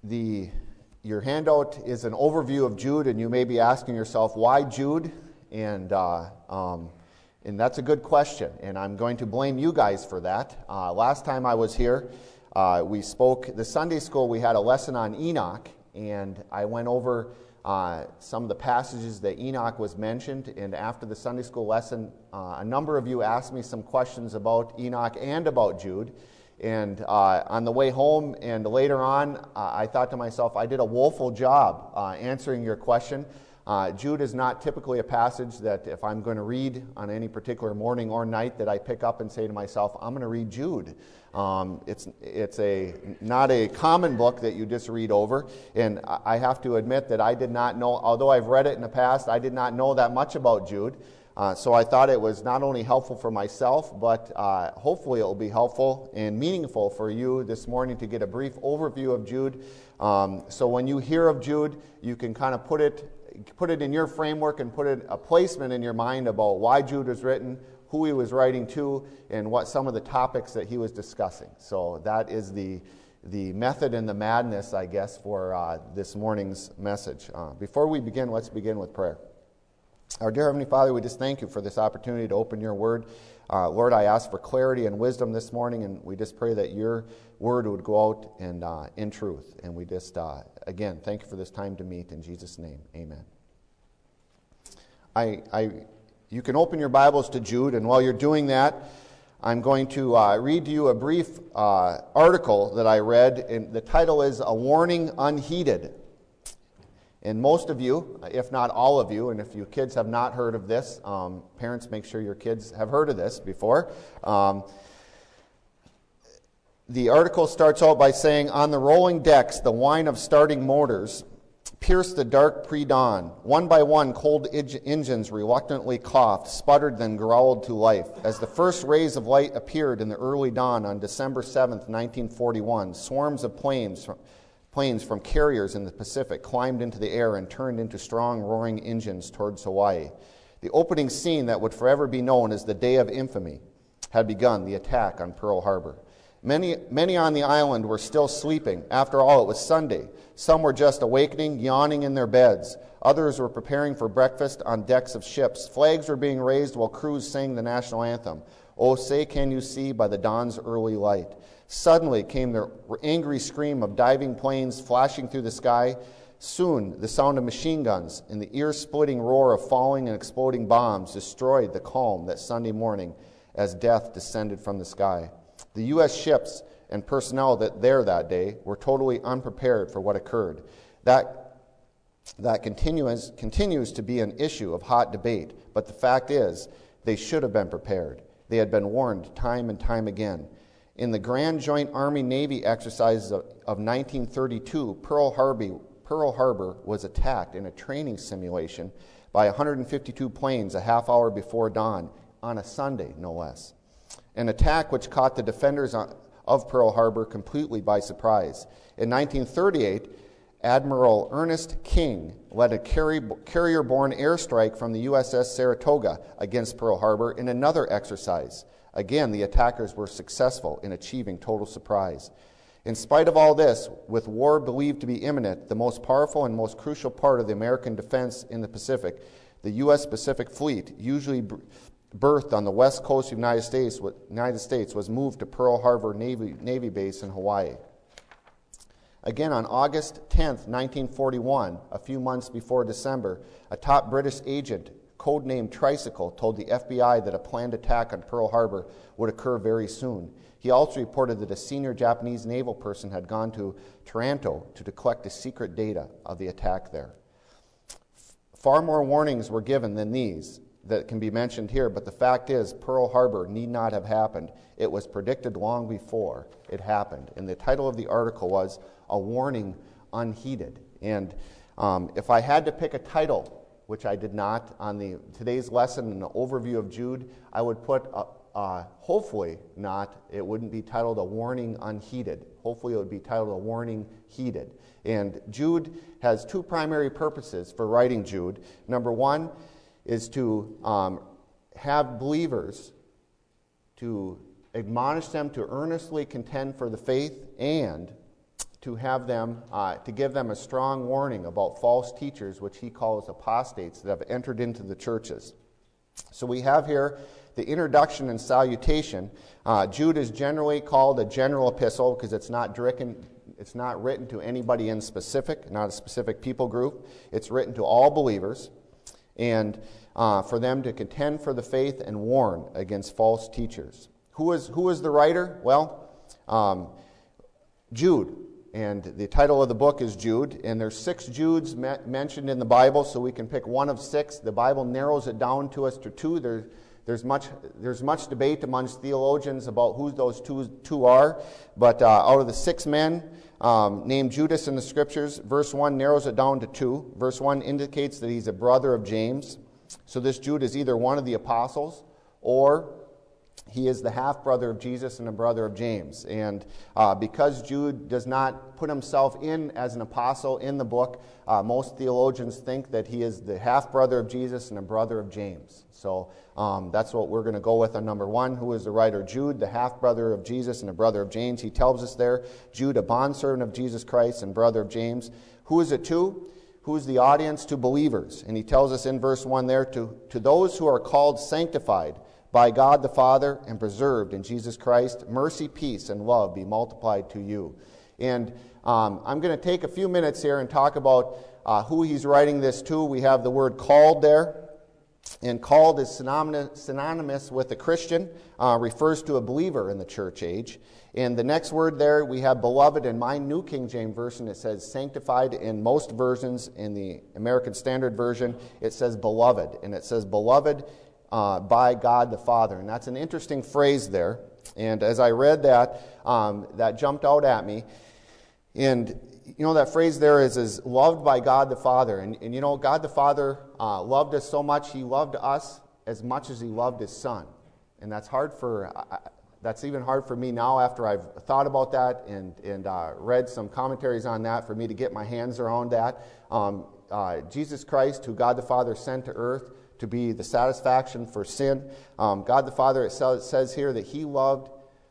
Your handout is an overview of Jude, and you may be asking yourself, why Jude? And that's a good question, and I'm going to blame you guys for that. Last time I was here, we spoke, the Sunday school, we had a lesson on Enoch, and I went over some of the passages that Enoch was mentioned, and after the Sunday school lesson, a number of you asked me some questions about Enoch and about Jude. And on the way home and later on, I thought to myself, I did a woeful job answering your question. Jude is not typically a passage that if I'm going to read on any particular morning or night that I pick up and say to myself, I'm going to read Jude. It's not a common book that you just read over. And I have to admit that I did not know, although I've read it in the past, I did not know that much about Jude. So I thought it was not only helpful for myself, but hopefully it will be helpful and meaningful for you this morning to get a brief overview of Jude. So when you hear of Jude, you can kind of put it in your framework and put a placement in your mind about why Jude was written, who he was writing to, and what some of the topics that he was discussing. So that is the method and the madness, I guess, for this morning's message. Before we begin, let's begin with prayer. Our dear Heavenly Father, we just thank you for this opportunity to open your word. Lord, I ask for clarity and wisdom this morning, and we just pray that your word would go out and in truth. And we just, again, thank you for this time to meet. In Jesus' name, amen. You can open your Bibles to Jude, and while you're doing that, I'm going to read to you a brief article that I read, and the title is A Warning Unheeded. And most of you, if not all of you, and if you kids have not heard of this, parents, make sure your kids have heard of this before. The article starts out by saying, on the rolling decks, the whine of starting motors pierced the dark pre-dawn. One by one, cold engines reluctantly coughed, sputtered, then growled to life. As the first rays of light appeared in the early dawn on December 7th, 1941, swarms of planes from carriers in the Pacific climbed into the air and turned into strong, roaring engines towards Hawaii. The opening scene that would forever be known as the Day of Infamy had begun, the attack on Pearl Harbor. Many on the island were still sleeping. After all, it was Sunday. Some were just awakening, yawning in their beds. Others were preparing for breakfast on decks of ships. Flags were being raised while crews sang the national anthem, "Oh, say can you see by the dawn's early light." Suddenly came the angry scream of diving planes flashing through the sky. Soon, the sound of machine guns and the ear-splitting roar of falling and exploding bombs destroyed the calm that Sunday morning as death descended from the sky. The U.S. ships and personnel that day were totally unprepared for what occurred. That continues to be an issue of hot debate, but the fact is, they should have been prepared. They had been warned time and time again. In the Grand Joint Army-Navy exercises of 1932, Pearl Harbor was attacked in a training simulation by 152 planes a half hour before dawn, on a Sunday, no less. An attack which caught the defenders of Pearl Harbor completely by surprise. In 1938, Admiral Ernest King led a carrier-borne airstrike from the USS Saratoga against Pearl Harbor in another exercise. Again, the attackers were successful in achieving total surprise. In spite of all this, with war believed to be imminent, the most powerful and most crucial part of the American defense in the Pacific, the U.S. Pacific Fleet, usually berthed on the west coast of the United States, was moved to Pearl Harbor Navy Base in Hawaii. Again, on August 10th, 1941, a few months before December, a top British agent, codenamed Tricycle, told the FBI that a planned attack on Pearl Harbor would occur very soon. He also reported that a senior Japanese naval person had gone to Taranto to collect the secret data of the attack there. Far more warnings were given than these that can be mentioned here, but the fact is Pearl Harbor need not have happened. It was predicted long before it happened. And the title of the article was A Warning Unheeded. And if I had to pick a title, which I did not, on today's lesson in the overview of Jude, I would put, hopefully not, it wouldn't be titled A Warning Unheeded. Hopefully it would be titled A Warning Heeded. And Jude has two primary purposes for writing Jude. Number one is to have believers, to admonish them to earnestly contend for the faith, and to have them, to give them a strong warning about false teachers, which he calls apostates, that have entered into the churches. So we have here the introduction and salutation. Jude is generally called a general epistle because it's not written to anybody in specific, not a specific people group. It's written to all believers, and for them to contend for the faith and warn against false teachers. Who is the writer? Well, Jude. And the title of the book is Jude, and there's 6 Judes mentioned in the Bible, so we can pick one of 6. The Bible narrows it down to us to 2. There's much debate amongst theologians about who those two are, but out of the 6 men named Judas in the Scriptures, verse 1 narrows it down to 2. Verse 1 indicates that he's a brother of James. So this Jude is either one of the apostles, or he is the half-brother of Jesus and a brother of James. And because Jude does not put himself in as an apostle in the book, most theologians think that he is the half-brother of Jesus and a brother of James. So that's what we're going to go with on number 1. Who is the writer? Jude, the half-brother of Jesus and a brother of James. He tells us there, Jude, a bondservant of Jesus Christ and brother of James. Who is it to? Who is the audience? To believers. And he tells us in verse 1 there, to those who are called sanctified by God the Father and preserved in Jesus Christ, mercy, peace, and love be multiplied to you. And I'm going to take a few minutes here and talk about who he's writing this to. We have the word called there. And called is synonymous with a Christian, refers to a believer in the church age. And the next word there, we have beloved. In my New King James Version, it says sanctified. In most versions, in the American Standard Version, it says beloved. And it says beloved by God the Father. And that's an interesting phrase there. And as I read that, that jumped out at me. And you know, that phrase there is loved by God the Father. And you know, God the Father loved us so much, he loved us as much as he loved his Son. And that's even hard for me now after I've thought about that and read some commentaries on that, for me to get my hands around that. Jesus Christ, who God the Father sent to earth to be the satisfaction for sin. God the Father, it says here that he loved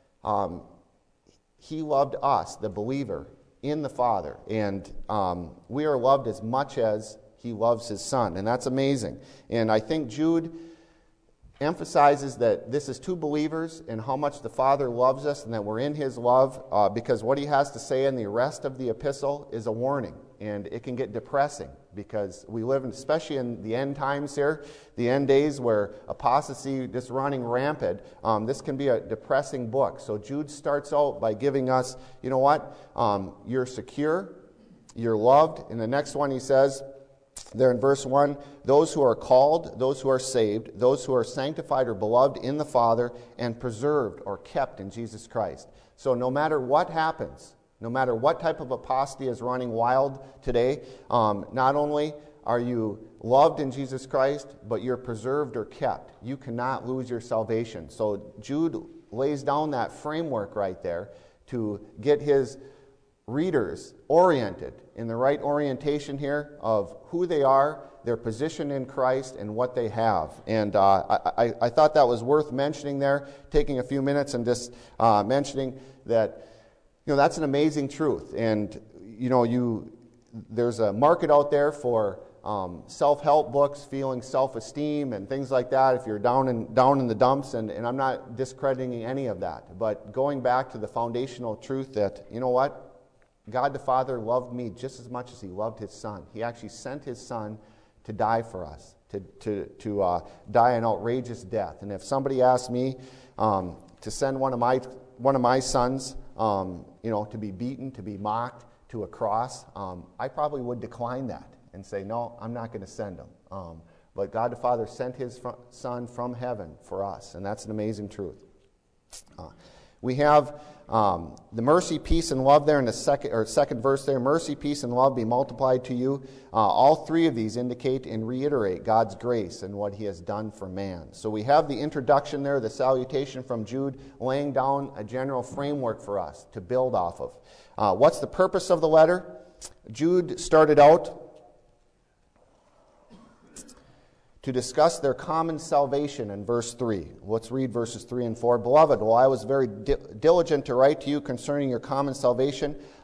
us, the believer, in the Father. And we are loved as much as he loves his Son. And that's amazing. And I think Jude emphasizes that this is to believers and how much the Father loves us and that we're in his love, because what he has to say in the rest of the epistle is a warning. And it can get depressing because we live, especially in the end times here, the end days where apostasy is running rampant. This can be a depressing book. So Jude starts out by giving us, you know what? You're secure, you're loved. In the next one he says, there in verse 1, those who are called, those who are saved, those who are sanctified or beloved in the Father, and preserved or kept in Jesus Christ. So no matter what happens, no matter what type of apostasy is running wild today, not only are you loved in Jesus Christ, but you're preserved or kept. You cannot lose your salvation. So Jude lays down that framework right there to get his readers oriented in the right orientation here of who they are, their position in Christ, and what they have. And I thought that was worth mentioning there, taking a few minutes and just mentioning that, you know, that's an amazing truth. And, you know, there's a market out there for self-help books, feeling self-esteem and things like that if you're down in the dumps, and I'm not discrediting any of that. But going back to the foundational truth that, you know what? God the Father loved me just as much as he loved his Son. He actually sent his Son to die for us, to die an outrageous death. And if somebody asked me to send one of my sons, you know, to be beaten, to be mocked to a cross, I probably would decline that and say, no, I'm not going to send him. But God the Father sent his Son from heaven for us, and that's an amazing truth. We have the mercy, peace, and love there in the second verse there. Mercy, peace, and love be multiplied to you. All three of these indicate and reiterate God's grace and what he has done for man. So we have the introduction there, the salutation from Jude, laying down a general framework for us to build off of. What's the purpose of the letter? Jude started out to discuss their common salvation in verse 3. Let's read verses 3 and 4. Beloved, while I was very diligent to write to you concerning your common salvation,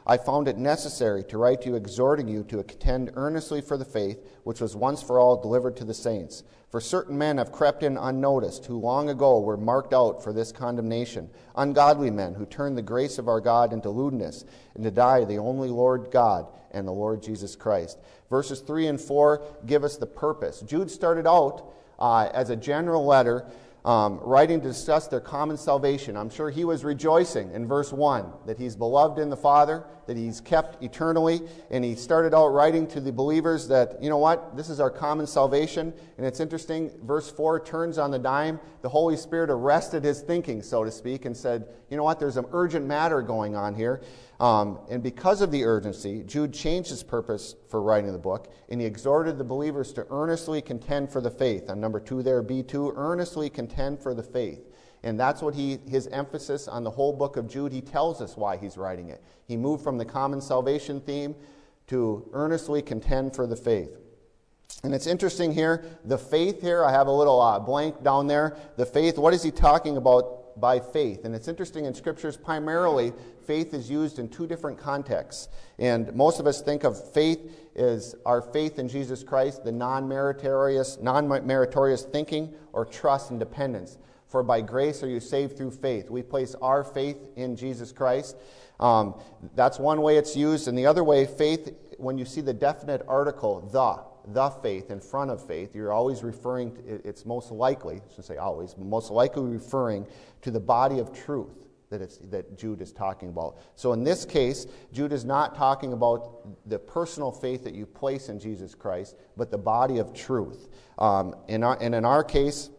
I found it necessary to write to you, exhorting you to contend earnestly for the faith which was once for all delivered to the saints. For certain men have crept in unnoticed, who long ago were marked out for this condemnation, ungodly men who turn the grace of our God into lewdness, and deny the only Lord God and the Lord Jesus Christ. Verses 3 and 4 give us the purpose. Jude started out as a general letter, writing to discuss their common salvation. I'm sure he was rejoicing in verse 1 that he's beloved in the Father, that he's kept eternally, and he started out writing to the believers that, you know what, this is our common salvation. And it's interesting, verse 4 turns on the dime. The Holy Spirit arrested his thinking, so to speak, and said, you know what, there's an urgent matter going on here. And because of the urgency, Jude changed his purpose for writing the book, and he exhorted the believers to earnestly contend for the faith. On number 2 there, B2, earnestly contend for the faith. And that's what his emphasis on the whole book of Jude, he tells us why he's writing it. He moved from the common salvation theme to earnestly contend for the faith. And it's interesting here, the faith here, I have a little blank down there. The faith, what is he talking about by faith? And it's interesting in Scriptures, primarily, faith is used in two different contexts. And most of us think of faith as our faith in Jesus Christ, the non-meritorious thinking or trust and dependence. For by grace are you saved through faith. We place our faith in Jesus Christ. That's one way it's used. And the other way, faith, when you see the definite article, the faith in front of faith, you're always referring to, it's most likely, I shouldn't say always, but most likely referring to the body of truth that Jude is talking about. So in this case, Jude is not talking about the personal faith that you place in Jesus Christ, but the body of truth. And in our case,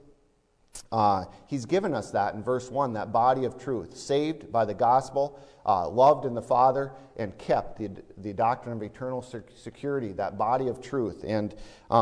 he's given us that in verse 1, that body of truth, saved by the gospel, loved in the Father, and kept, the doctrine of eternal security, that body of truth. And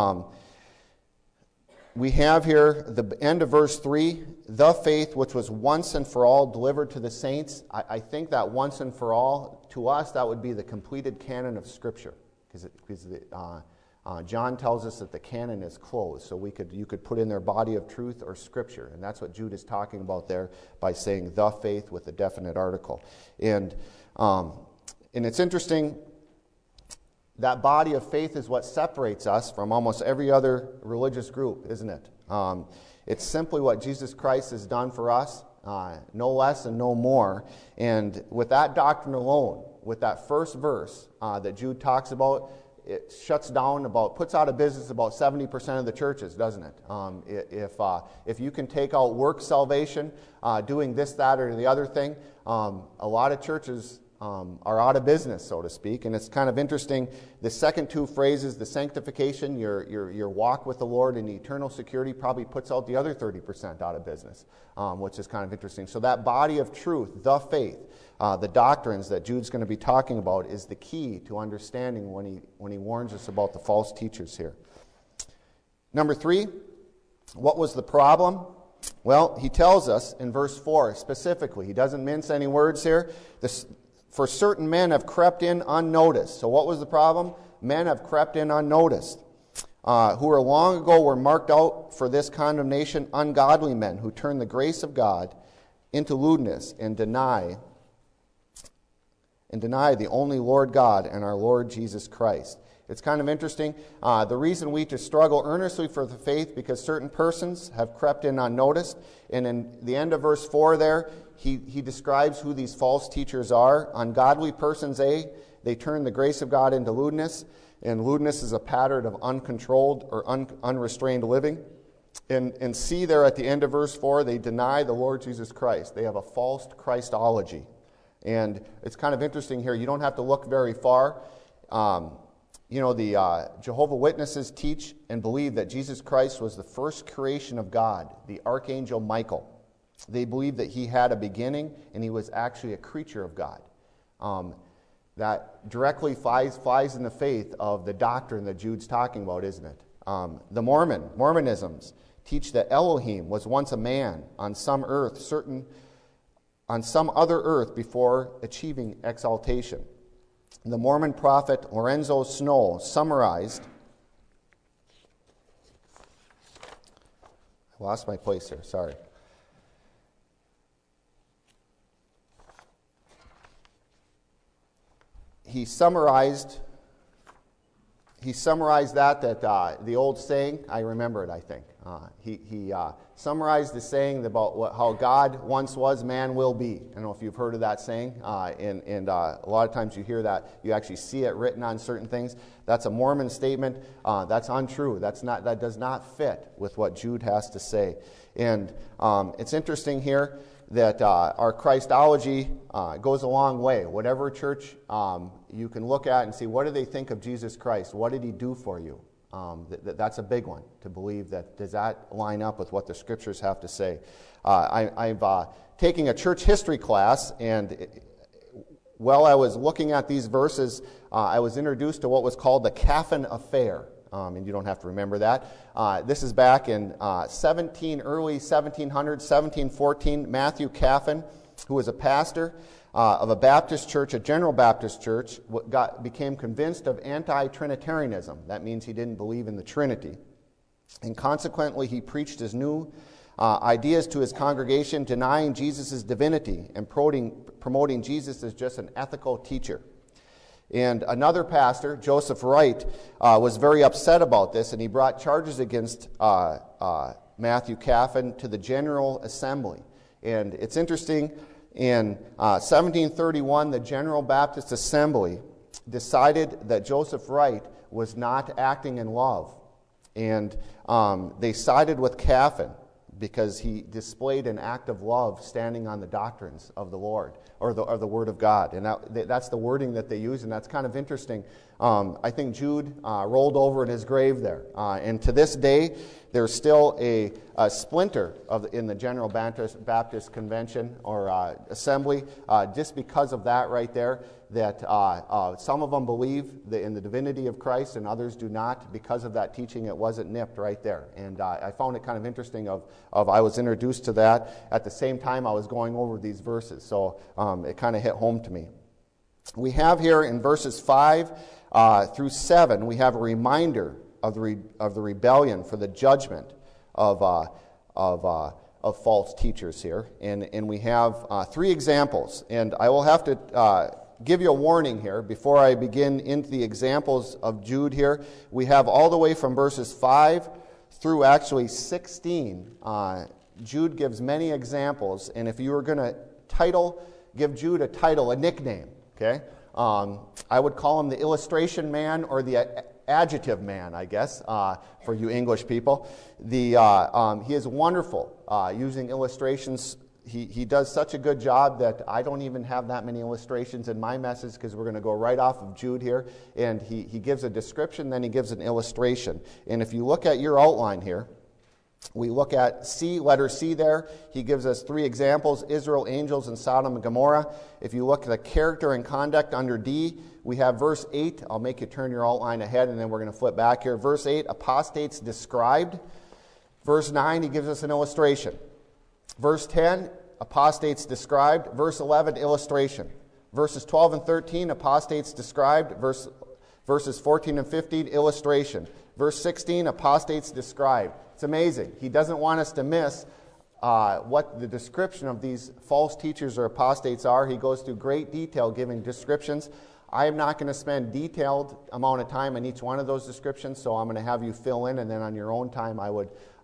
we have here the end of verse 3, the faith which was once and for all delivered to the saints. I think that once and for all, to us, that would be the completed canon of Scripture, because John tells us that the canon is closed, so you could put in their body of truth or Scripture, and that's what Jude is talking about there by saying the faith with a definite article. And it's interesting, that body of faith is what separates us from almost every other religious group, isn't it? It's simply what Jesus Christ has done for us, no less and no more. And with that doctrine alone, with that first verse that Jude talks about, it puts out of business about 70% of the churches, doesn't it? If you can take out work salvation, doing this, that, or the other thing, a lot of churches are out of business, so to speak. And it's kind of interesting, the second two phrases, the sanctification, your walk with the Lord, and the eternal security, probably puts out the other 30% out of business, which is kind of interesting. So that body of truth, the faith, the doctrines that Jude's going to be talking about, is the key to understanding when he warns us about the false teachers here. Number 3, what was the problem? Well, he tells us in verse 4 specifically. He doesn't mince any words here. For certain men have crept in unnoticed. So what was the problem? Men have crept in unnoticed, who were long ago were marked out for this condemnation, ungodly men who turn the grace of God into lewdness and deny the only Lord God and our Lord Jesus Christ. It's kind of interesting. The reason we to struggle earnestly for the faith, because certain persons have crept in unnoticed. And in the end of verse 4 there, he describes who these false teachers are. Ungodly persons, they turn the grace of God into lewdness. And lewdness is a pattern of uncontrolled or unrestrained living. And C there at the end of verse 4, they deny the Lord Jesus Christ. They have a false Christology. And it's kind of interesting here. You don't have to look very far. The Jehovah's Witnesses teach and believe that Jesus Christ was the first creation of God, the Archangel Michael. They believe that he had a beginning and he was actually a creature of God. That directly flies in the faith of the doctrine that Jude's talking about, isn't it? The Mormonisms teach that Elohim was once a man on some other earth before achieving exaltation. The Mormon prophet Lorenzo Snow summarized, I lost my place here, sorry. he summarized that the old saying. I remember it. I think he summarized the saying about how God once was, man will be. I don't know if you've heard of that saying, and a lot of times you hear that, you actually see it written on certain things. That's a Mormon statement. That's untrue. That does not fit with what Jude has to say. And it's interesting here that our Christology goes a long way. Whatever church you can look at and see, what do they think of Jesus Christ? What did he do for you? That's a big one, to believe that. Does that line up with what the Scriptures have to say? I'm taking a church history class, and while I was looking at these verses, I was introduced to what was called the Caffin Affair. And you don't have to remember that. This is back in early 1700s, 1714. Matthew Caffin, who was a pastor of a Baptist church, a General Baptist church, became convinced of anti-Trinitarianism. That means he didn't believe in the Trinity. And consequently, he preached his new ideas to his congregation, denying Jesus' divinity and promoting Jesus as just an ethical teacher. And another pastor, Joseph Wright, was very upset about this, and he brought charges against Matthew Caffin to the General Assembly. And it's interesting, in 1731, the General Baptist Assembly decided that Joseph Wright was not acting in love. And they sided with Caffin because he displayed an act of love standing on the doctrines of the Lord, or the Word of God. And that's the wording that they use, and that's kind of interesting. I think Jude rolled over in his grave there. And to this day, there's still a splinter in the General Baptist Convention or Assembly, just because of that right there, that some of them believe in the divinity of Christ and others do not. Because of that teaching, it wasn't nipped right there. And I found it kind of interesting I was introduced to that at the same time I was going over these verses. So it kind of hit home to me. We have here in verses 5 through 7, we have a reminder of the rebellion for the judgment of false teachers here. And we have 3 examples. And I will have to give you a warning here before I begin into the examples of Jude here. We have all the way from verses 5 through actually 16. Jude gives many examples. And if you were going to give Jude a title, a nickname, okay? I would call him the illustration man or the adjective man, I guess, for you English people. He is wonderful using illustrations. He does such a good job that I don't even have that many illustrations in my message, because we're going to go right off of Jude here. And he gives a description, then he gives an illustration. And if you look at your outline here, we look at C, letter C there. He gives us 3 examples: Israel, angels, and Sodom and Gomorrah. If you look at the character and conduct under D, we have verse 8. I'll make you turn your outline ahead, and then we're going to flip back here. Verse 8, apostates described. Verse 9, he gives us an illustration. Verse 10, apostates described. Verse 11, illustration. Verses 12 and 13, apostates described. Verses 14 and 15, illustration. Verse 16, apostates described. It's amazing. He doesn't want us to miss what the description of these false teachers or apostates are. He goes through great detail giving descriptions. I am not going to spend detailed amount of time on each one of those descriptions, so I'm going to have you fill in, and then on your own time, I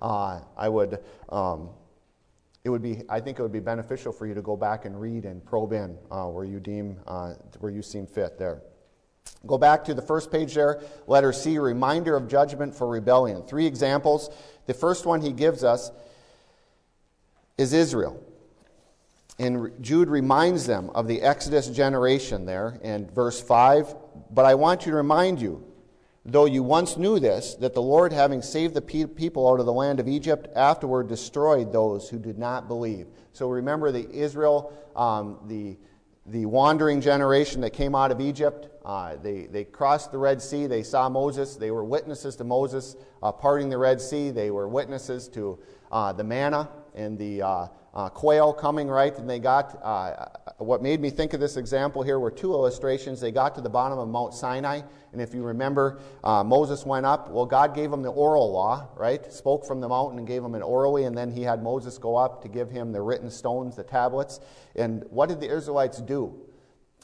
think it would be beneficial for you to go back and read and probe in where you seem fit there. Go back to the first page there, letter C, reminder of judgment for rebellion. 3 examples. The first one he gives us is Israel. And Jude reminds them of the Exodus generation there in verse 5. But I want to remind you, though you once knew this, that the Lord, having saved the people out of the land of Egypt, afterward destroyed those who did not believe. So remember the Israel, the wandering generation that came out of Egypt. They crossed the Red Sea. They saw Moses. They were witnesses to Moses parting the Red Sea. They were witnesses to the manna and the quail coming, right? And they got, what made me think of this example here were 2 illustrations. They got to the bottom of Mount Sinai, and if you remember, Moses went up. Well, God gave him the oral law, right? Spoke from the mountain and gave him it orally, and then he had Moses go up to give him the written stones, the tablets. And what did the Israelites do?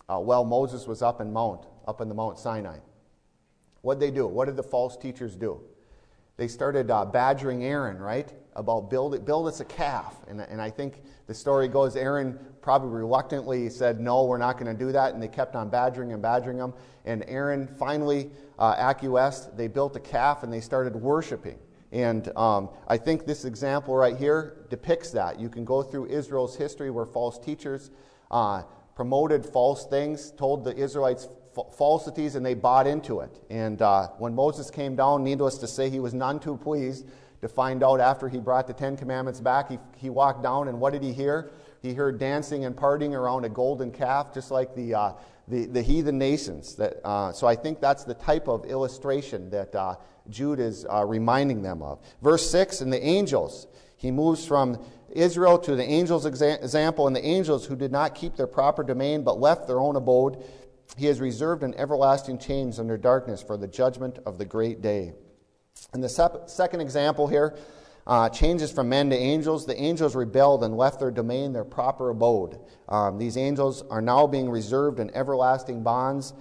while Moses was up in the Mount Sinai. What did they do? What did the false teachers do? They started badgering Aaron, right, about build us a calf. And I think the story goes, Aaron probably reluctantly said, no, we're not going to do that. And they kept on badgering him. And Aaron finally acquiesced. They built a calf and they started worshiping. And I think this example right here depicts that. You can go through Israel's history where false teachers promoted false things, told the Israelites falsities, and they bought into it. And when Moses came down, needless to say, he was none too pleased to find out after he brought the Ten Commandments back. He walked down, and what did he hear? He heard dancing and partying around a golden calf, just like the heathen nations. So I think that's the type of illustration that Jude is reminding them of. Verse 6, and the angels. He moves from Israel to the angels' example, and the angels who did not keep their proper domain but left their own abode, he has reserved in everlasting chains under darkness for the judgment of the great day. And the second example here changes from men to angels. The angels rebelled and left their domain, their proper abode. These angels are now being reserved in everlasting bonds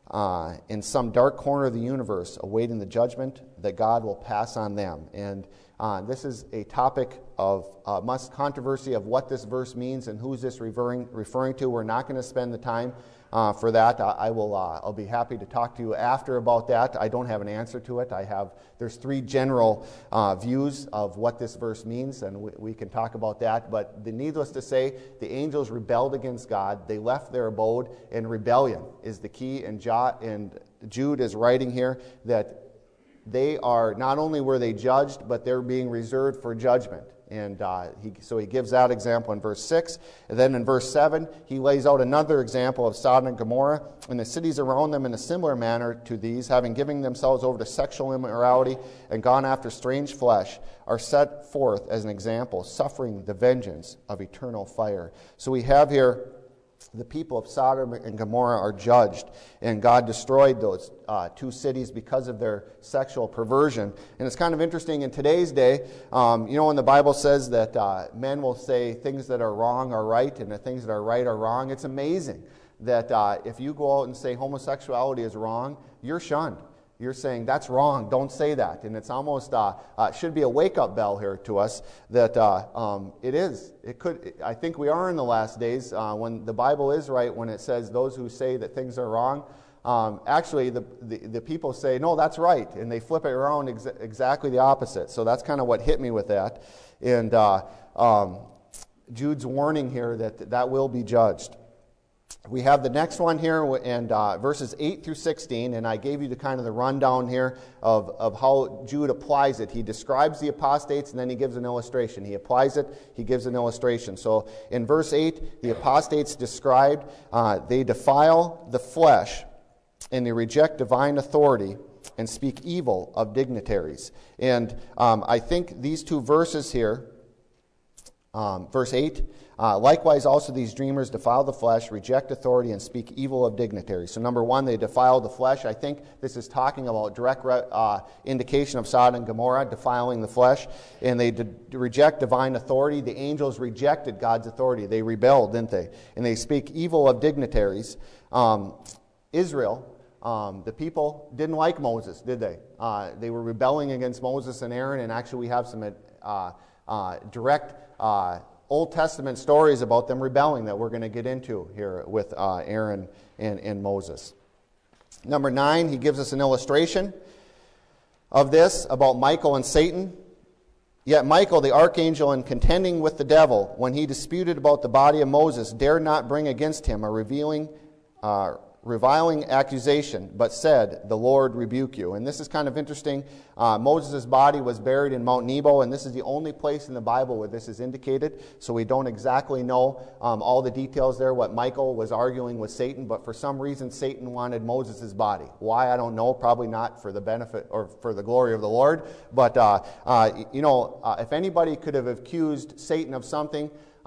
in some dark corner of the universe, awaiting the judgment that God will pass on them. And this is a topic of much controversy of what this verse means and who's this referring to. We're not going to spend the time for that. I'll be happy to talk to you after about that. I don't have an answer to it. There's three general views of what this verse means, and we can talk about that. But needless to say, the angels rebelled against God. They left their abode, and rebellion is the key. And Jude is writing here that they are, not only were they judged, but they're being reserved for judgment. And so he gives that example in verse 6. And then in verse 7, he lays out another example of Sodom and Gomorrah and the cities around them in a similar manner to these, having given themselves over to sexual immorality and gone after strange flesh, are set forth as an example, suffering the vengeance of eternal fire. So we have here the people of Sodom and Gomorrah are judged, and God destroyed those two cities because of their sexual perversion. And it's kind of interesting in today's day, when the Bible says that men will say things that are wrong are right and the things that are right are wrong, it's amazing that if you go out and say homosexuality is wrong, you're shunned. You're saying, that's wrong, don't say that. And it's almost, should be a wake-up bell here to us that it is. I think we are in the last days when the Bible is right when it says those who say that things are wrong. Actually, the people say, no, that's right. And they flip it around exactly the opposite. So that's kind of what hit me with that. And Jude's warning here that will be judged. We have the next one here, and verses 8 through 16, and I gave you the rundown here of how Jude applies it. He describes the apostates, and then he gives an illustration. He applies it, he gives an illustration. So in verse 8, the apostates described, they defile the flesh, and they reject divine authority, and speak evil of dignitaries. And I think these two verses here, verse 8, likewise also these dreamers defile the flesh, reject authority, and speak evil of dignitaries. So number one, they defile the flesh. I think this is talking about direct indication of Sodom and Gomorrah, defiling the flesh. And they reject divine authority. The angels rejected God's authority. They rebelled, didn't they? And they speak evil of dignitaries. Israel, the people didn't like Moses, did they? They were rebelling against Moses and Aaron, and actually we have some direct Old Testament stories about them rebelling that we're going to get into here with Aaron and Moses. Number 9, he gives us an illustration of this about Michael and Satan. Yet Michael, the archangel, in contending with the devil, when he disputed about the body of Moses, dared not bring against him a reviling accusation, but said, "The Lord rebuke you." And this is kind of interesting. Moses' body was buried in Mount Nebo, and this is the only place in the Bible where this is indicated. So we don't exactly know all the details there, what Michael was arguing with Satan, but for some reason Satan wanted Moses' body. Why, I don't know. Probably not for the benefit or for the glory of the Lord. But, if anybody could have accused Satan of something,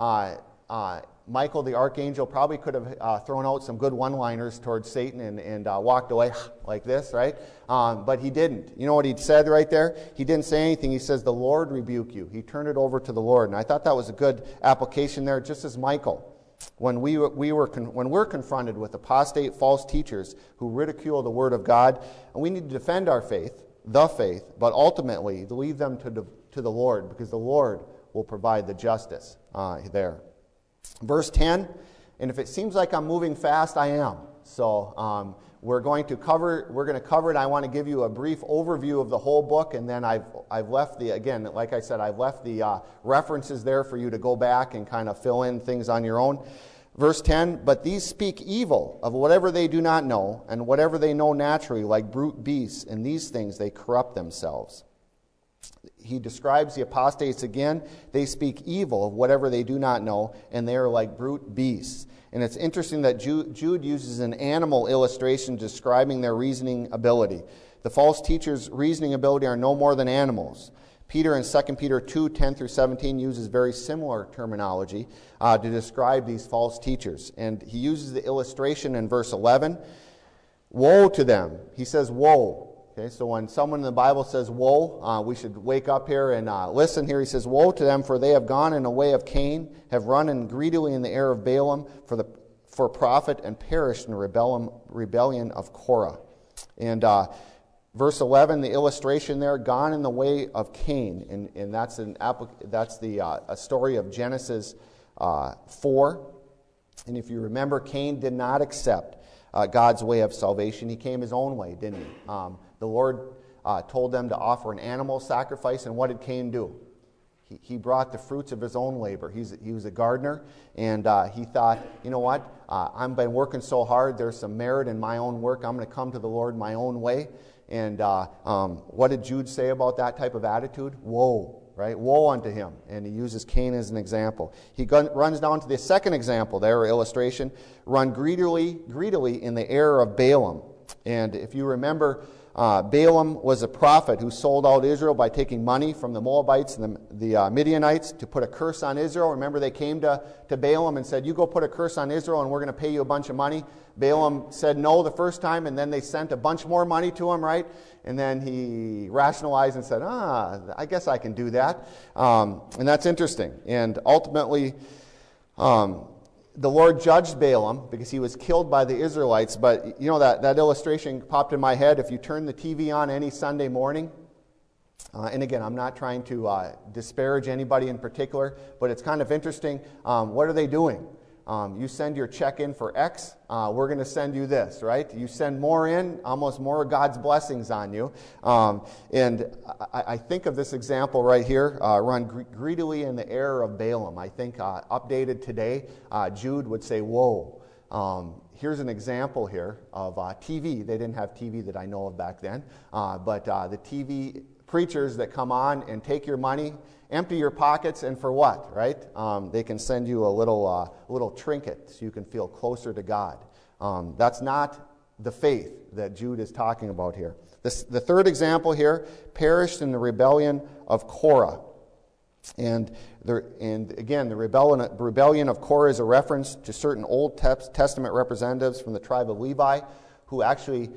Michael, the archangel, probably could have thrown out some good one-liners towards Satan and walked away like this, right? But he didn't. You know what he said right there? He didn't say anything. He says, "The Lord rebuke you." He turned it over to the Lord. And I thought that was a good application there, just as Michael when we're confronted with apostate false teachers who ridicule the Word of God, and we need to defend our faith, but ultimately lead them to the Lord, because the Lord will provide the justice there. Verse 10, and if it seems like I'm moving fast, I am. So we're going to cover it. I want to give you a brief overview of the whole book, and then I've left like I said, I've left the references there for you to go back and kind of fill in things on your own. Verse 10, but these speak evil of whatever they do not know, and whatever they know naturally, like brute beasts. In these things they corrupt themselves. He describes the apostates again. They speak evil of whatever they do not know, and they are like brute beasts. And it's interesting that Jude uses an animal illustration describing their reasoning ability. The false teachers' reasoning ability are no more than animals. Peter in 2 Peter 2, 10 through 17 uses very similar terminology to describe these false teachers. And he uses the illustration in verse 11. Woe to them. He says, woe. Okay, so when someone in the Bible says woe, we should wake up here and listen here. He says, woe to them, for they have gone in the way of Cain, have run in greedily in the error of Balaam for profit, and perished in rebellion of Korah. And verse 11, the illustration there, gone in the way of Cain, and that's a story of Genesis 4. And if you remember, Cain did not accept God's way of salvation. He came his own way, didn't he? The Lord told them to offer an animal sacrifice, and what did Cain do? He brought the fruits of his own labor. He was a gardener, and he thought, you know what? I've been working so hard. There's some merit in my own work. I'm going to come to the Lord my own way. And what did Jude say about that type of attitude? Woe, right? Woe unto him. And he uses Cain as an example. He runs down to the second example there, illustration. Run greedily in the error of Balaam. And if you remember, Balaam was a prophet who sold out Israel by taking money from the Moabites and the Midianites to put a curse on Israel. Remember, they came to Balaam and said, you go put a curse on Israel and we're going to pay you a bunch of money. Balaam said no the first time, and then they sent a bunch more money to him, right? And then he rationalized and said, I guess I can do that. And that's interesting. And ultimately, the Lord judged Balaam because he was killed by the Israelites. But you know, that illustration popped in my head. If you turn the TV on any Sunday morning, and again, I'm not trying to disparage anybody in particular, but it's kind of interesting. What are they doing? You send your check in for X, we're going to send you this, right? You send more in, almost more of God's blessings on you. And I think of this example right here, run greedily in the error of Balaam. I think updated today, Jude would say, whoa. Here's an example here of TV. They didn't have TV that I know of back then, but the TV preachers that come on and take your money, empty your pockets, and for what, right? They can send you a little trinket so you can feel closer to God. That's not the faith that Jude is talking about here. The third example here, perished in the rebellion of Korah. And again, the rebellion of Korah is a reference to certain Old Testament representatives from the tribe of Levi who actually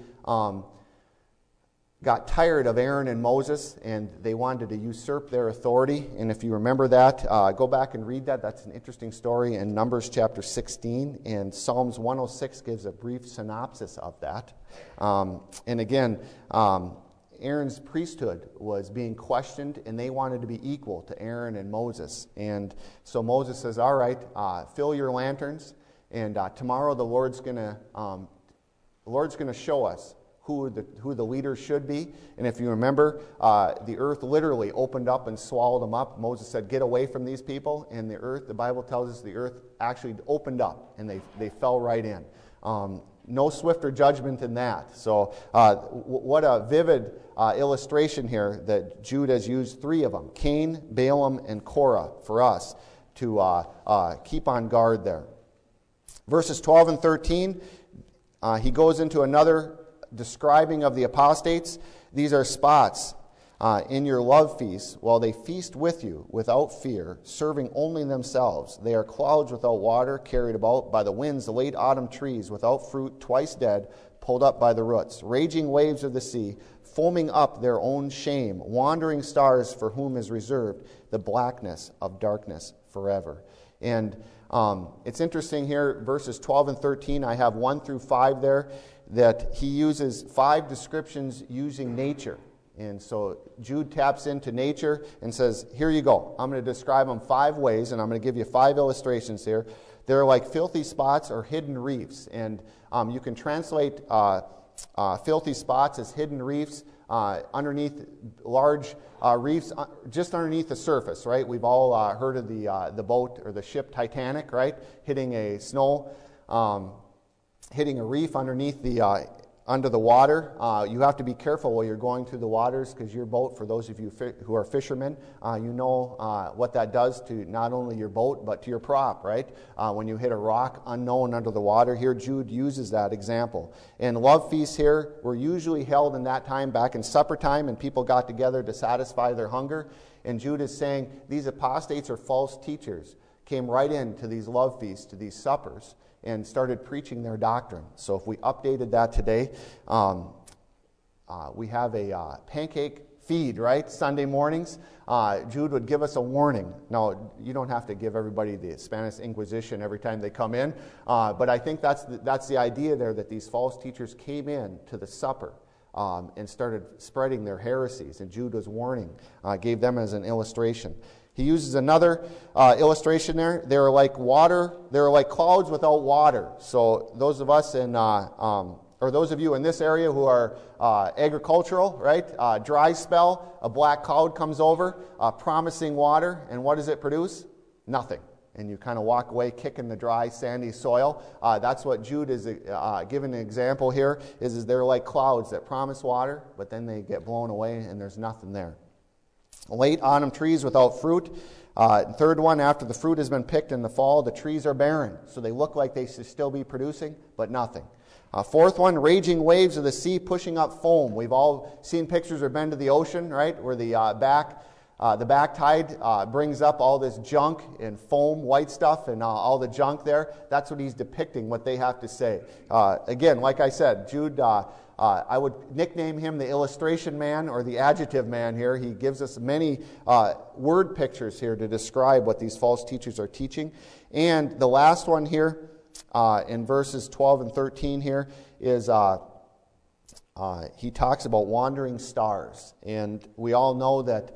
got tired of Aaron and Moses, and they wanted to usurp their authority. And if you remember that, go back and read that. That's an interesting story in Numbers chapter 16, and Psalms 106 gives a brief synopsis of that. And again, Aaron's priesthood was being questioned, and they wanted to be equal to Aaron and Moses. And so Moses says, all right, fill your lanterns, and tomorrow the Lord's going to show us who the leaders should be. And if you remember, the earth literally opened up and swallowed them up. Moses said, get away from these people. And the Bible tells us the earth actually opened up, and they fell right in. No swifter judgment than that. So what a vivid illustration here that Jude has used three of them, Cain, Balaam, and Korah, for us to keep on guard there. Verses 12 and 13, he goes into another describing of the apostates. These are spots in your love feasts, while they feast with you without fear, serving only themselves. They are clouds without water, carried about by the winds, the late autumn trees without fruit, twice dead, pulled up by the roots, raging waves of the sea, foaming up their own shame, wandering stars for whom is reserved the blackness of darkness forever. And It's interesting here, verses 12 and 13, I have 1 through 5 there, that he uses 5 descriptions using nature. And so Jude taps into nature and says, here you go. I'm going to describe them 5 ways, and I'm going to give you 5 illustrations here. They're like filthy spots or hidden reefs. And you can translate filthy spots as hidden reefs underneath large reefs, just underneath the surface, right? We've all heard of the boat or the ship Titanic, right? Hitting a reef underneath under the water. You have to be careful while you're going through the waters, because your boat, for those of you who are fishermen, you know what that does to not only your boat but to your prop, right? When you hit a rock unknown under the water. Here Jude uses that example. And love feasts here were usually held in that time back in supper time, and people got together to satisfy their hunger. And Jude is saying these apostates or false teachers came right into these love feasts, to these suppers, and started preaching their doctrine. So if we updated that today, we have a pancake feed, right? Sunday mornings. Jude would give us a warning. Now, you don't have to give everybody the Spanish Inquisition every time they come in, but I think that's the idea there, that these false teachers came in to the supper and started spreading their heresies, and Jude was warning, gave them as an illustration. He uses another illustration there. They were like water. They were like clouds without water. So those of us or those of you in this area who are agricultural, right? Dry spell, a black cloud comes over, promising water, and what does it produce? Nothing. And you kind of walk away kicking the dry, sandy soil. That's what Jude is giving an example here, is they're like clouds that promise water, but then they get blown away and there's nothing there. Late autumn trees without fruit. Third one, after the fruit has been picked in the fall, the trees are barren. So they look like they should still be producing, but nothing. Fourth one, raging waves of the sea pushing up foam. We've all seen pictures or been to the ocean, right, where the back tide brings up all this junk and foam, white stuff, and all the junk there. That's what he's depicting, what they have to say. Again, like I said, Jude, I would nickname him the illustration man or the adjective man here. He gives us many word pictures here to describe what these false teachers are teaching. And the last one here in verses 12 and 13 here is he talks about wandering stars. And we all know that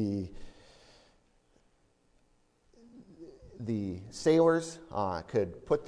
the sailors could put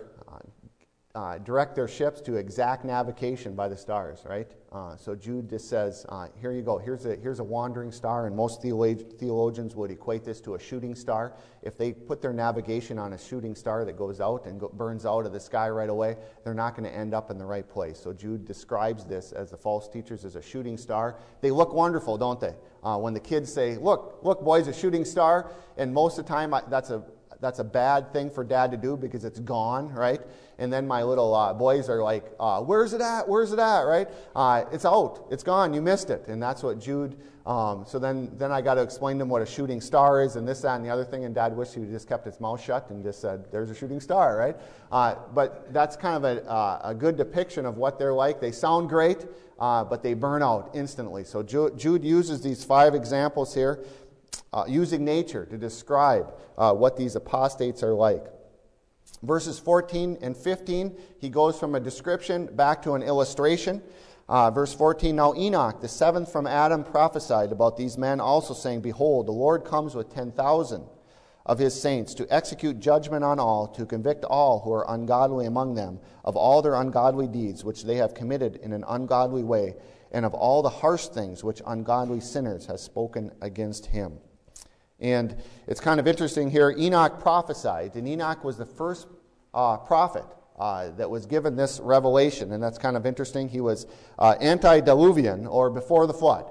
direct their ships to exact navigation by the stars, right? So Jude just says, here you go. Here's a wandering star, and most theologians would equate this to a shooting star. If they put their navigation on a shooting star that goes out and burns out of the sky right away, they're not going to end up in the right place. So Jude describes this as the false teachers as a shooting star. They look wonderful, don't they? When the kids say, look, boys, a shooting star, and most of the time that's a bad thing for Dad to do because it's gone, right? And then my little boys are like, where's it at? Where's it at, right? It's out. It's gone. You missed it. And that's what Jude, so then I got to explain to them what a shooting star is and this, that, and the other thing. And Dad wished he just kept his mouth shut and just said, there's a shooting star, right? But that's kind of a good depiction of what they're like. They sound great, but they burn out instantly. So Jude uses these 5 examples here, using nature to describe what these apostates are like. Verses 14 and 15, he goes from a description back to an illustration. Verse 14, now Enoch, the 7th from Adam, prophesied about these men also, saying, behold, the Lord comes with 10,000 of his saints to execute judgment on all, to convict all who are ungodly among them of all their ungodly deeds which they have committed in an ungodly way, and of all the harsh things which ungodly sinners have spoken against him. And it's kind of interesting here. Enoch prophesied, and Enoch was the first prophet that was given this revelation, and that's kind of interesting. He was antediluvian, or before the flood,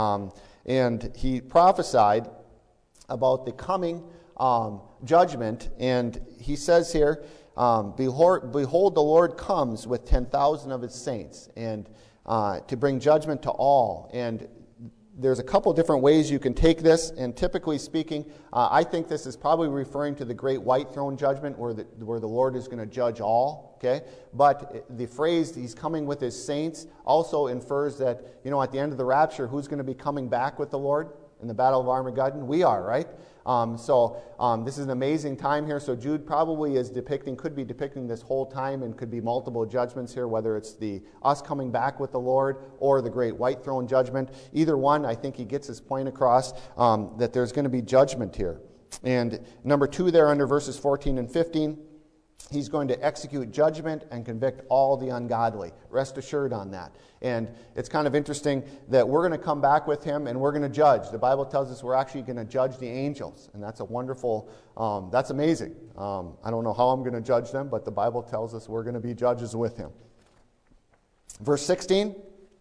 and he prophesied about the coming judgment. And he says here, behold, the Lord comes with 10,000 of his saints, and to bring judgment to all. And there's a couple different ways you can take this, and typically speaking, I think this is probably referring to the great white throne judgment where the Lord is going to judge all, okay? But the phrase, he's coming with his saints, also infers that, at the end of the rapture, who's going to be coming back with the Lord in the battle of Armageddon? We are, right? This is an amazing time here. So Jude probably could be depicting this whole time, and could be multiple judgments here, whether it's us coming back with the Lord or the great white throne judgment. Either one, I think he gets his point across, that there's going to be judgment here. And number 2 there under verses 14 and 15, he's going to execute judgment and convict all the ungodly. Rest assured on that. And it's kind of interesting that we're going to come back with him and we're going to judge. The Bible tells us we're actually going to judge the angels. And that's a wonderful, that's amazing. I don't know how I'm going to judge them, but the Bible tells us we're going to be judges with him. Verse 16,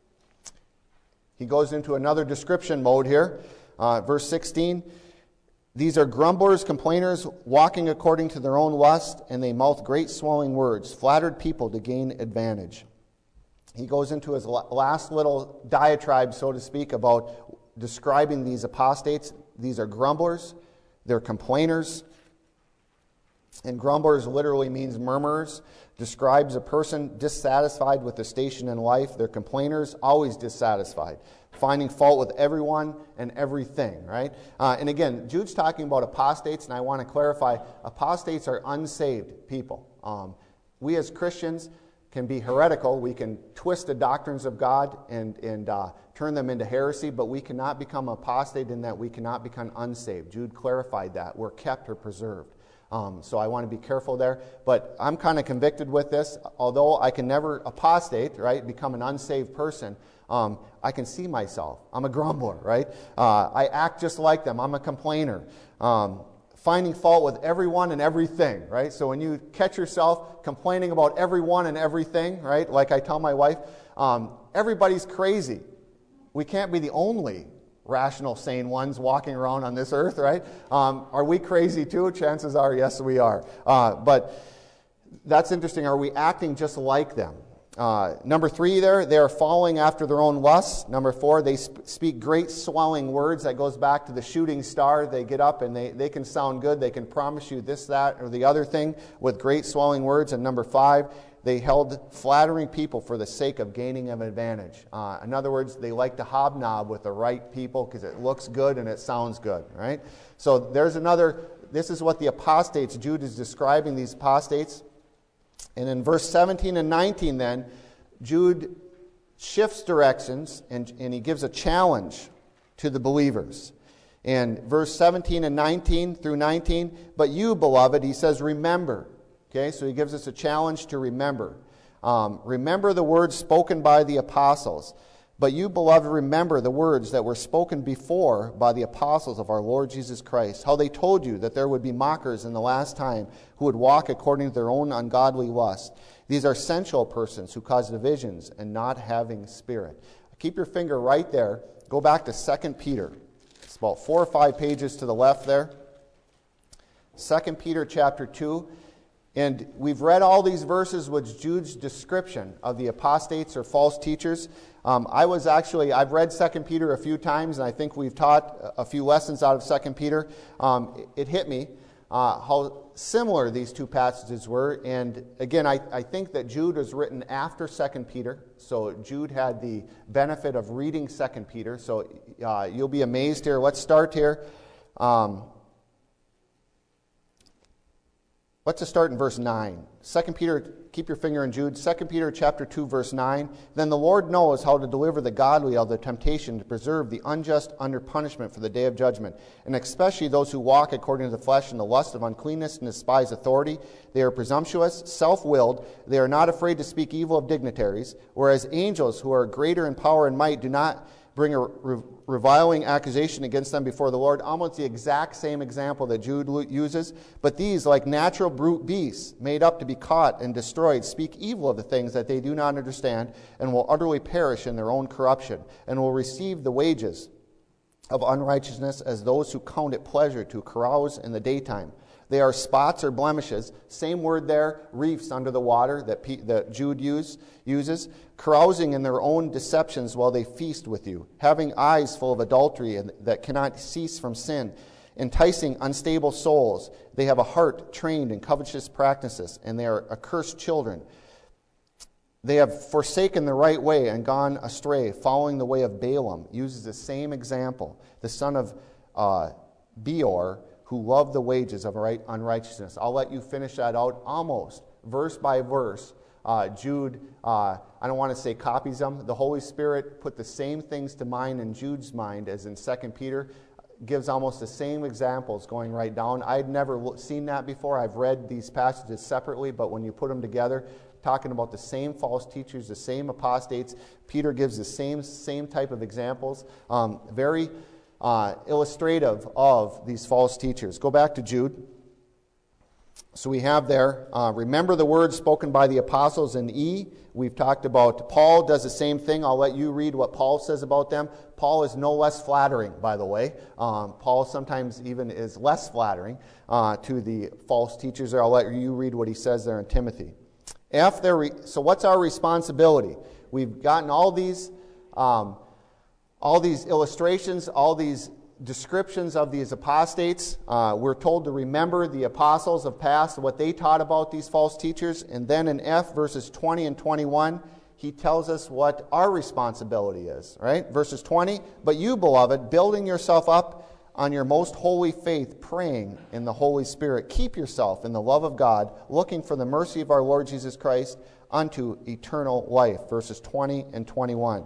he goes into another description mode here. Verse 16, these are grumblers, complainers, walking according to their own lust, and they mouth great swelling words, flattered people to gain advantage. He goes into his last little diatribe, so to speak, about describing these apostates. These are grumblers, they're complainers, and grumblers literally means murmurers, describes a person dissatisfied with their station in life. They're complainers, always dissatisfied, finding fault with everyone and everything, right? And again, Jude's talking about apostates, and I want to clarify, apostates are unsaved people. We as Christians can be heretical. We can twist the doctrines of God and turn them into heresy, but we cannot become apostate in that we cannot become unsaved. Jude clarified that. We're kept or preserved. So I want to be careful there. But I'm kind of convicted with this. Although I can never apostate, right, become an unsaved person, I can see myself. I'm a grumbler, right? I act just like them. I'm a complainer. Finding fault with everyone and everything, right? So when you catch yourself complaining about everyone and everything, right? Like I tell my wife, everybody's crazy. We can't be the only rational, sane ones walking around on this earth, right? Are we crazy too? Chances are, yes, we are. But that's interesting. Are we acting just like them? Number 3 there, they are following after their own lusts. Number 4, they speak great swelling words. That goes back to the shooting star. They get up and they can sound good. They can promise you this, that, or the other thing with great swelling words. And number 5, they held flattering people for the sake of gaining an advantage. In other words, they like to hobnob with the right people because it looks good and it sounds good, right? So there's this is what the apostates, Jude is describing these apostates. And in verse 17 and 19 then, Jude shifts directions and he gives a challenge to the believers. And verse 17 and 19 through 19, but you, beloved, he says, remember. Okay, so he gives us a challenge to remember. Remember the words spoken by the apostles. But you, beloved, remember the words that were spoken before by the apostles of our Lord Jesus Christ, how they told you that there would be mockers in the last time who would walk according to their own ungodly lust. These are sensual persons who cause divisions and not having spirit. Keep your finger right there. Go back to 2 Peter. It's about 4 or 5 pages to the left there. 2 Peter chapter 2. And we've read all these verses with Jude's description of the apostates or false teachers. I've read 2 Peter a few times, and I think we've taught a few lessons out of 2 Peter. It hit me how similar these two passages were. And again, I think that Jude was written after 2 Peter. So Jude had the benefit of reading 2 Peter. So you'll be amazed here. Let's start here. Let's just start in verse 9. 2 Peter, keep your finger in Jude. 2 Peter chapter 2, verse 9. Then the Lord knows how to deliver the godly out of the temptation, to preserve the unjust under punishment for the day of judgment, and especially those who walk according to the flesh in the lust of uncleanness and despise authority. They are presumptuous, self-willed. They are not afraid to speak evil of dignitaries, whereas angels who are greater in power and might do not bring a reviling accusation against them before the Lord. Almost the exact same example that Jude uses. But these, like natural brute beasts, made up to be caught and destroyed, speak evil of the things that they do not understand, and will utterly perish in their own corruption, and will receive the wages of unrighteousness as those who count it pleasure to carouse in the daytime. They are spots or blemishes. Same word there, reefs under the water that Jude uses. Carousing in their own deceptions while they feast with you. Having eyes full of adultery and that cannot cease from sin. Enticing unstable souls. They have a heart trained in covetous practices, and they are accursed children. They have forsaken the right way and gone astray, following the way of Balaam. Uses the same example. The son of Beor, who love the wages of unrighteousness. I'll let you finish that out almost verse by verse. Jude, I don't want to say copies them. The Holy Spirit put the same things to mind in Jude's mind as in 2 Peter. Gives almost the same examples going right down. I'd never seen that before. I've read these passages separately, but when you put them together, talking about the same false teachers, the same apostates, Peter gives the same type of examples. Very illustrative of these false teachers. Go back to Jude. So we have there, remember the words spoken by the apostles in E. We've talked about Paul does the same thing. I'll let you read what Paul says about them. Paul is no less flattering, by the way. Paul sometimes even is less flattering to the false teachers there. I'll let you read what he says there in Timothy. So what's our responsibility? We've gotten all these illustrations, all these descriptions of these apostates. We're told to remember the apostles of past, what they taught about these false teachers. And then in F, verses 20 and 21, he tells us what our responsibility is, right? Verses 20, but you, beloved, building yourself up on your most holy faith, praying in the Holy Spirit, keep yourself in the love of God, looking for the mercy of our Lord Jesus Christ unto eternal life. Verses 20 and 21.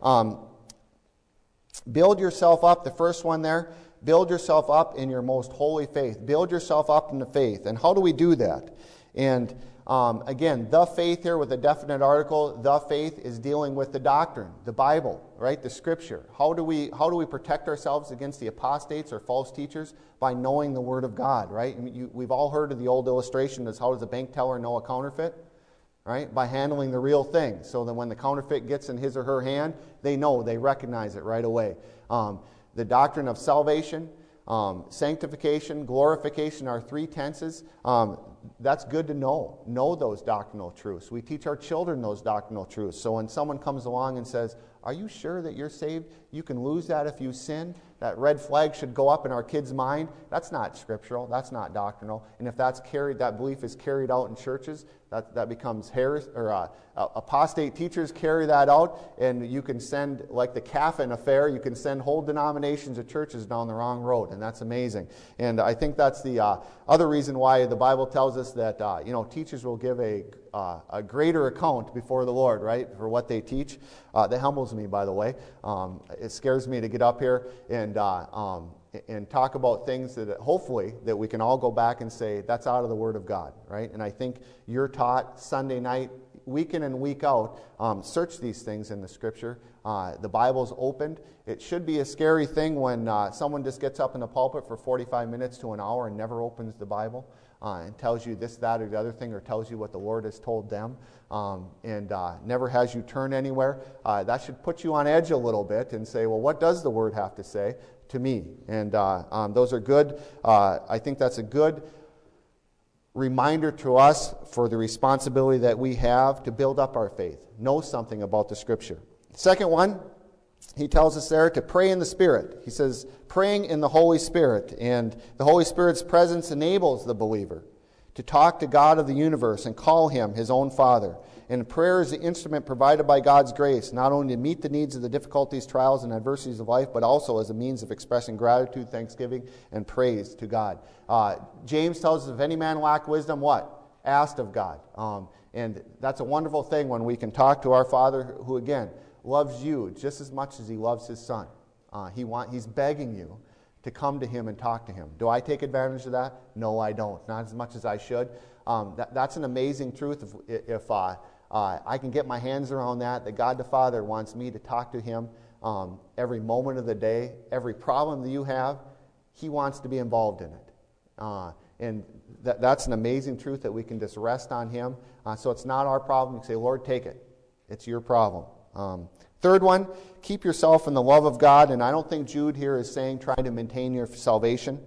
Build yourself up, the first one there, build yourself up in your most holy faith. Build yourself up in the faith. And how do we do that? And again, the faith here with a definite article, the faith is dealing with the doctrine, the Bible, right? The Scripture. How do we protect ourselves against the apostates or false teachers? By knowing the Word of God, right? We've all heard of the old illustration as how does a bank teller know a counterfeit? Right? By handling the real thing. So that when the counterfeit gets in his or her hand, they recognize it right away. The doctrine of salvation, sanctification, glorification are three tenses. That's good to know. Know those doctrinal truths. We teach our children those doctrinal truths. So when someone comes along and says, are you sure that you're saved? You can lose that if you sin. That red flag should go up in our kids' mind. That's not scriptural. That's not doctrinal. And if that belief is carried out in churches, that becomes heresy, or apostate teachers carry that out, and you can send, like the Caffin affair, you can send whole denominations of churches down the wrong road, and that's amazing. And I think that's the other reason why the Bible tells us that teachers will give a greater account before the Lord, right, for what they teach. That humbles me, by the way. It scares me to get up here and talk about things that hopefully that we can all go back and say that's out of the Word of God, right? And I think you're taught Sunday night, week in and week out, search these things in the Scripture. The Bible's opened. It should be a scary thing when someone just gets up in the pulpit for 45 minutes to an hour and never opens the Bible and tells you this, that, or the other thing, or tells you what the Lord has told them, and never has you turn anywhere. That should put you on edge a little bit and say, well, what does the Word have to say to me? And those are good. I think that's a good reminder to us for the responsibility that we have to build up our faith. Know something about the Scripture. Second one, he tells us there to pray in the Spirit. He says, praying in the Holy Spirit. And the Holy Spirit's presence enables the believer to talk to God of the universe and call Him His own Father. And prayer is the instrument provided by God's grace, not only to meet the needs of the difficulties, trials, and adversities of life, but also as a means of expressing gratitude, thanksgiving, and praise to God. James tells us, if any man lack wisdom, what? Asked of God. And that's a wonderful thing when we can talk to our Father who, again, loves you just as much as He loves His Son. He's begging you to come to Him and talk to Him. Do I take advantage of that? No, I don't. Not as much as I should. That's an amazing truth. If I can get my hands around that God the Father wants me to talk to Him every moment of the day, every problem that you have, He wants to be involved in it. And that's an amazing truth that we can just rest on Him. So it's not our problem. You say, Lord, take it. It's your problem. Third one, keep yourself in the love of God. And I don't think Jude here is saying try to maintain your salvation.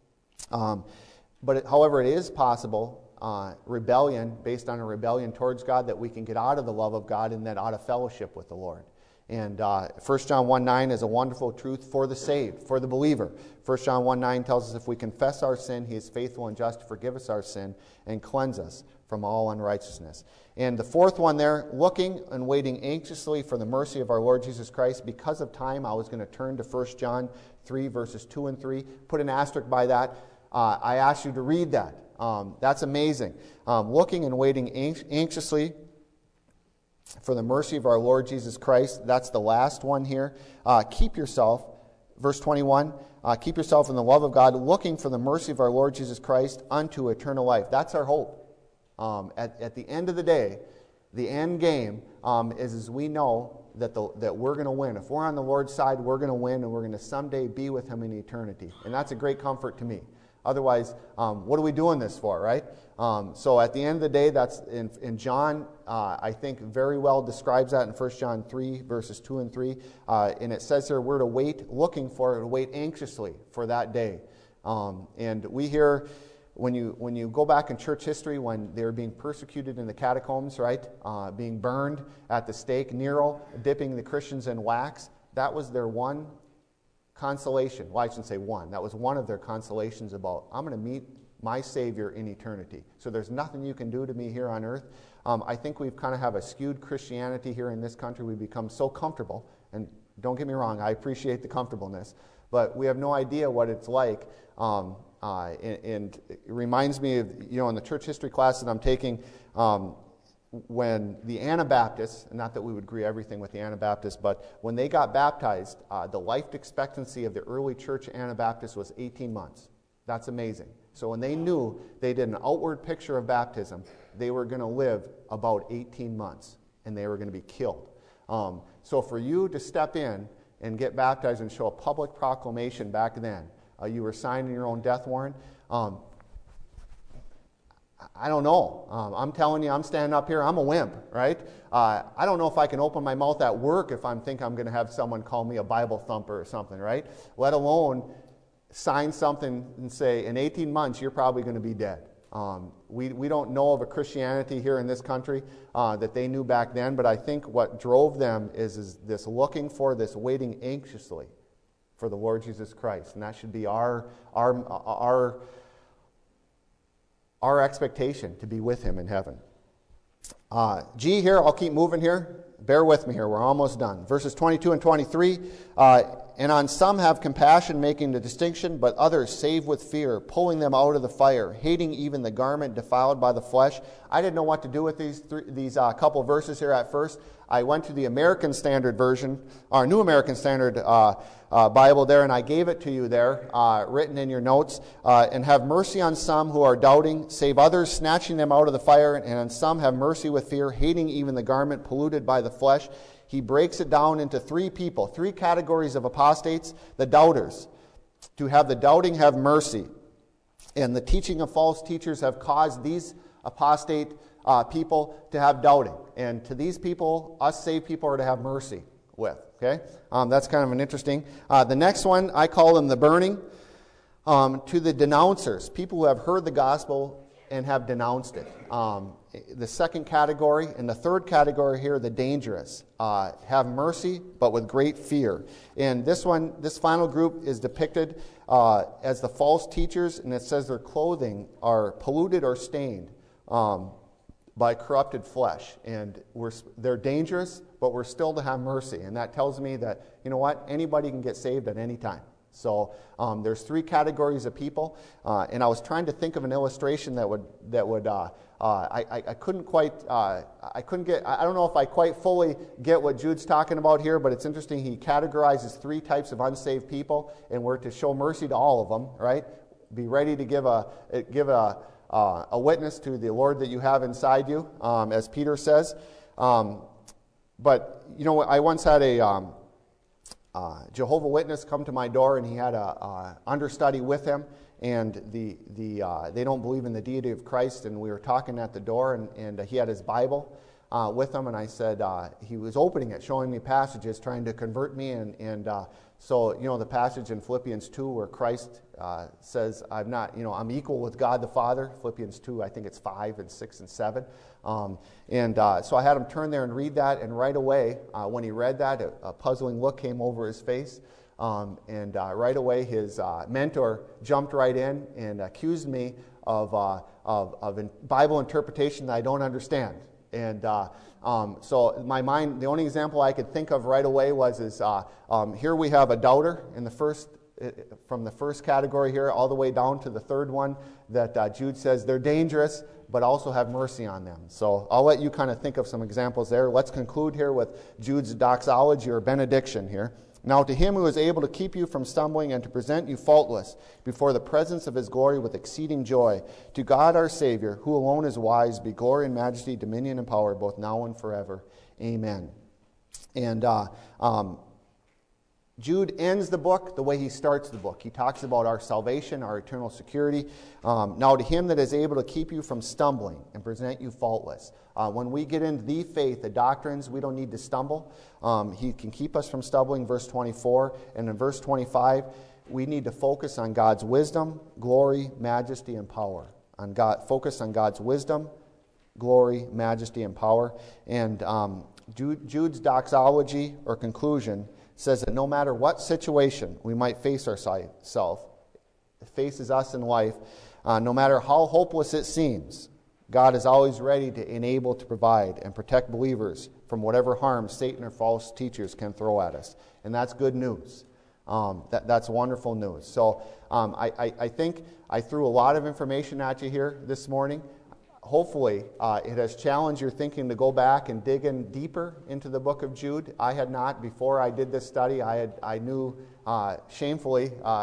However, it is possible, rebellion, based on a rebellion towards God, that we can get out of the love of God and that out of fellowship with the Lord. And 1 John 1:9 is a wonderful truth for the saved, for the believer. 1 John 1:9 tells us if we confess our sin, He is faithful and just to forgive us our sin and cleanse us from all unrighteousness. And the fourth one there, looking and waiting anxiously for the mercy of our Lord Jesus Christ. Because of time, I was going to turn to 1 John 3, verses 2 and 3. Put an asterisk by that. I ask you to read that. That's amazing. Looking and waiting anxiously for the mercy of our Lord Jesus Christ. That's the last one here. Keep yourself, verse 21, keep yourself in the love of God, looking for the mercy of our Lord Jesus Christ unto eternal life. That's our hope. At the end of the day, the end game is we know that we're going to win. If we're on the Lord's side, we're going to win, and we're going to someday be with Him in eternity. And that's a great comfort to me. Otherwise, what are we doing this for, right? So at the end of the day, that's in John, I think very well describes that in 1 John 3, verses 2 and 3. And it says here, we're to wait, looking for it, to wait anxiously for that day. And we hear, when you go back in church history, when they were being persecuted in the catacombs, right? Being burned at the stake, Nero dipping the Christians in wax, that was their one consolation. Well, I shouldn't say one. That was one of their consolations about, I'm going to meet my Savior in eternity. So there's nothing you can do to me here on earth. I think we've kind of have a skewed Christianity here in this country. We've become so comfortable, and don't get me wrong, I appreciate the comfortableness, but we have no idea what it's like. And it reminds me of, in the church history class that I'm taking, when the Anabaptists, and not that we would agree everything with the Anabaptists, but when they got baptized, the life expectancy of the early church Anabaptists was 18 months. That's amazing. So when they knew they did an outward picture of baptism, they were going to live about 18 months, and they were going to be killed. So for you to step in and get baptized and show a public proclamation back then, you were signing your own death warrant, I don't know. I'm telling you, I'm standing up here, I'm a wimp, right? I don't know if I can open my mouth at work if I'm going to have someone call me a Bible thumper or something, right? Let alone sign something and say, in 18 months, you're probably going to be dead. We don't know of a Christianity here in this country that they knew back then, but I think what drove them is this looking for, this waiting anxiously for the Lord Jesus Christ. And that should be our expectation, to be with Him in heaven. G here, I'll keep moving here. Bear with me here, we're almost done. Verses 22 and 23, and on some have compassion, making the distinction, but others save with fear, pulling them out of the fire, hating even the garment defiled by the flesh. I didn't know what to do with these couple verses here at first. I went to the American Standard Version, our New American Standard Bible there, and I gave it to you there, written in your notes. And have mercy on some who are doubting, save others, snatching them out of the fire, and on some have mercy with fear, hating even the garment polluted by the flesh. He breaks it down into three categories of apostates. The doubters. To have the doubting have mercy. And the teaching of false teachers have caused these apostate people to have doubting. And to these people, us saved people are to have mercy with. Okay? That's kind of an interesting. The next one, I call them the burning. To the denouncers, people who have heard the gospel and have denounced it. The second category, and the third category here, the dangerous. Have mercy, but with great fear. And this final group is depicted as the false teachers, and it says their clothing are polluted or stained by corrupted flesh. And they're dangerous, but we're still to have mercy. And that tells me that, you know what, anybody can get saved at any time. So there's three categories of people, and I was trying to think of an illustration that would I couldn't quite I don't know if I quite fully get what Jude's talking about here, but it's interesting. He categorizes three types of unsaved people, and we're to show mercy to all of them, right? Be ready to give a witness to the Lord that you have inside you, as Peter says. But I once had a Jehovah's Witness come to my door, and he had a understudy with him, and they don't believe in the deity of Christ, and we were talking at the door, and he had his Bible with him, and I said, he was opening it, showing me passages, trying to convert me, and so the passage in Philippians 2 where Christ says, I'm equal with God the Father, Philippians 2, I think it's 5 and 6 and 7. So I had him turn there and read that, and right away, when he read that, a puzzling look came over his face, and right away his mentor jumped right in and accused me of Bible interpretation that I don't understand. And so my mind, the only example I could think of right away was here we have a doubter in the first from the first category here all the way down to the third one, that Jude says they're dangerous, but also have mercy on them. So I'll let you kind of think of some examples there. Let's conclude here with Jude's doxology or benediction here. Now to him who is able to keep you from stumbling and to present you faultless before the presence of his glory with exceeding joy, to God our Savior, who alone is wise, be glory and majesty, dominion and power, both now and forever. Amen. And Jude ends the book the way he starts the book. He talks about our salvation, our eternal security. Now to him that is able to keep you from stumbling and present you faultless. When we get into the faith, the doctrines, we don't need to stumble. He can keep us from stumbling, verse 24. And in verse 25, we need to focus on God's wisdom, glory, majesty, and power. Focus on God's wisdom, glory, majesty, and power. And Jude's doxology or conclusion says that no matter what situation we might face ourselves, faces us in life, no matter how hopeless it seems, God is always ready to enable to provide and protect believers from whatever harm Satan or false teachers can throw at us. And that's good news. That's wonderful news. So I think I threw a lot of information at you here this morning. Hopefully, it has challenged your thinking to go back and dig in deeper into the book of Jude. I had not. Before I did this study, I knew, shameful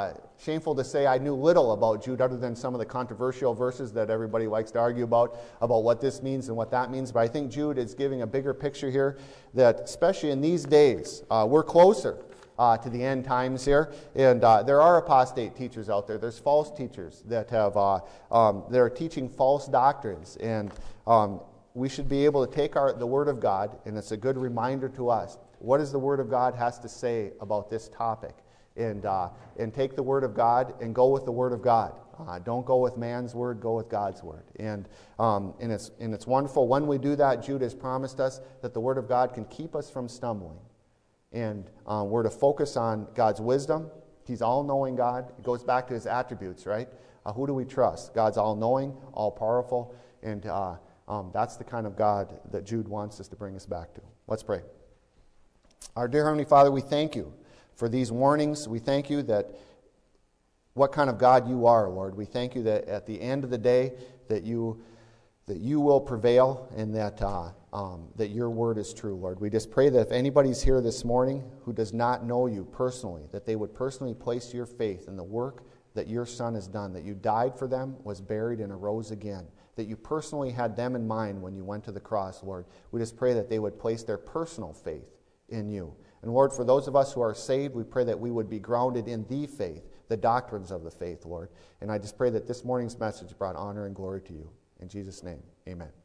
to say, I knew little about Jude other than some of the controversial verses that everybody likes to argue about what this means and what that means. But I think Jude is giving a bigger picture here that, especially in these days, we're closer to the end times here, and there are apostate teachers out there. There's false teachers that are teaching false doctrines, and we should be able to take the Word of God, and it's a good reminder to us. What does the Word of God has to say about this topic? And take the Word of God and go with the Word of God. Don't go with man's word, go with God's word. And it's wonderful. When we do that, Jude has promised us that the Word of God can keep us from stumbling. And we're to focus on God's wisdom. He's all-knowing God. It goes back to his attributes, right? Who do we trust? God's all-knowing, all-powerful, and that's the kind of God that Jude wants us to bring us back to. Let's pray. Our dear Heavenly Father, we thank you for these warnings. We thank you that what kind of God you are, Lord. We thank you that at the end of the day that you will prevail and that your word is true, Lord. We just pray that if anybody's here this morning who does not know you personally, that they would personally place your faith in the work that your Son has done, that you died for them, was buried, and arose again, that you personally had them in mind when you went to the cross, Lord. We just pray that they would place their personal faith in you. And Lord, for those of us who are saved, we pray that we would be grounded in the faith, the doctrines of the faith, Lord. And I just pray that this morning's message brought honor and glory to you. In Jesus' name, amen.